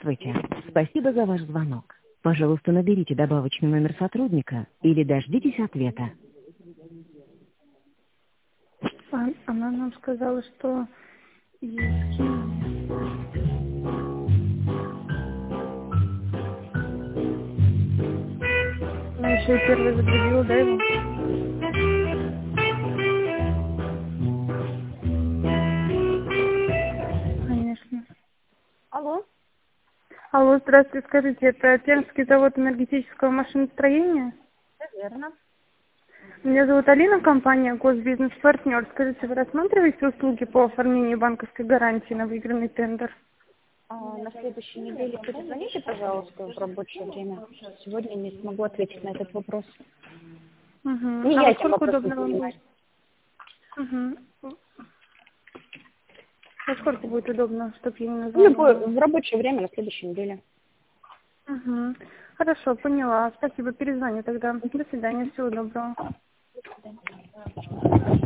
Здравствуйте. Спасибо за ваш звонок. Пожалуйста, наберите добавочный номер сотрудника или дождитесь ответа. Она нам сказала, что есть. Она еще и первая загрузила, да, его? Конечно. Алло, Алло, здравствуйте, скажите, это Пермский завод энергетического машиностроения? верно. Меня зовут Алина, компания Госбизнес-партнер. Скажите, вы рассматриваете услуги по оформлению банковской гарантии на выигранный тендер? На следующей неделе перезвоните, пожалуйста, в рабочее время. Сегодня не смогу ответить на этот вопрос. Угу. Не А я во этим сколько вопросом удобно вам будет? занимаюсь. Угу. Во сколько будет удобно, чтобы я не назвала? В рабочее время на следующей неделе. Угу. Хорошо, поняла. Спасибо, перезвоню тогда. До свидания, всего доброго.